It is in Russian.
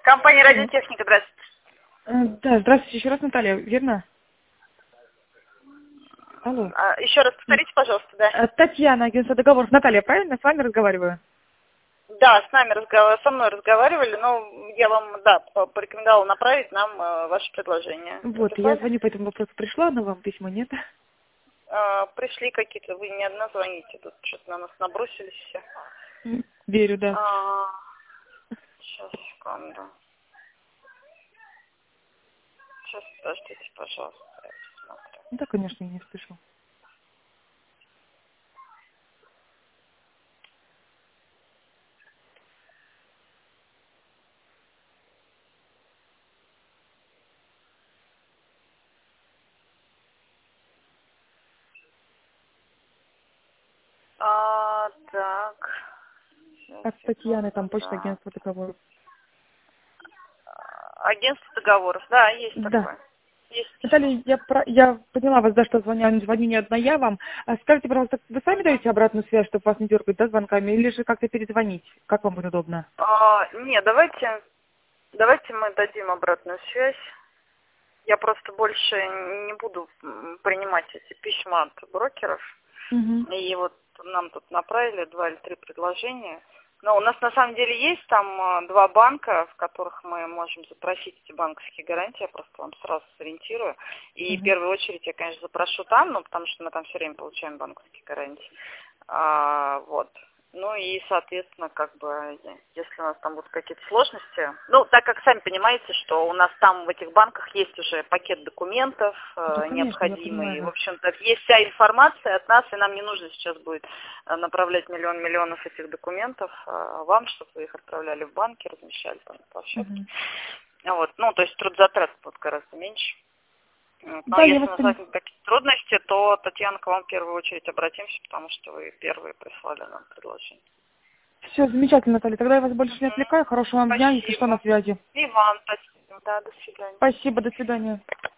Компания «Радиотехника», здравствуйте. Да, здравствуйте, еще раз Наталья, верно? Алло. Еще раз повторите, пожалуйста, да. Татьяна, агентство договоров. Наталья, правильно? С вами разговариваю? Да, со мной разговаривали, но я вам, да, порекомендовала направить нам ваше предложение. Вот, я звоню по этому вопросу. Пришла, но вам письмо нет? Пришли какие-то, вы не одна звоните, тут что-то на нас набросились все. Верю, да. Сейчас, секунду. Сейчас, подождите, пожалуйста, я посмотрю. Да, конечно, я не спешу. Так. От Татьяны, там почта агентства договоров. Агентство договоров, да, есть Да. такое. Есть. Наталья, я поняла вас, да, что звоню не одна я вам. Скажите, пожалуйста, вы сами даете обратную связь, чтобы вас не дергать, да, звонками, или же как-то перезвонить? Как вам будет удобно? Не, давайте мы дадим обратную связь. Я просто больше не буду принимать эти письма от брокеров. Угу. И вот нам тут направили 2 или 3 предложения. Но у нас на самом деле есть там 2 банка, в которых мы можем запросить эти банковские гарантии. Я просто вам сразу сориентирую. И в первую очередь я, конечно, запрошу там, но потому что мы там все время получаем банковские гарантии. Вот. Ну и, соответственно, как бы, если у нас там будут какие-то сложности, ну, так как сами понимаете, что у нас там в этих банках есть уже пакет документов Да, конечно, необходимый, в общем-то, есть вся информация от нас, и нам не нужно сейчас будет направлять миллионов этих документов вам, чтобы вы их отправляли в банки, размещали там на площадке. Вот, ну, то есть трудозатрат будет гораздо меньше. Но да, если у нас возникнут какие-то трудности, то, Татьяна, к вам в первую очередь обратимся, потому что вы первые прислали нам предложение. Все, замечательно, Наталья. Тогда я вас больше не отвлекаю. Хорошего вам дня, если что, Спасибо. на связи. И вам спасибо. Да, до свидания. Спасибо, до свидания.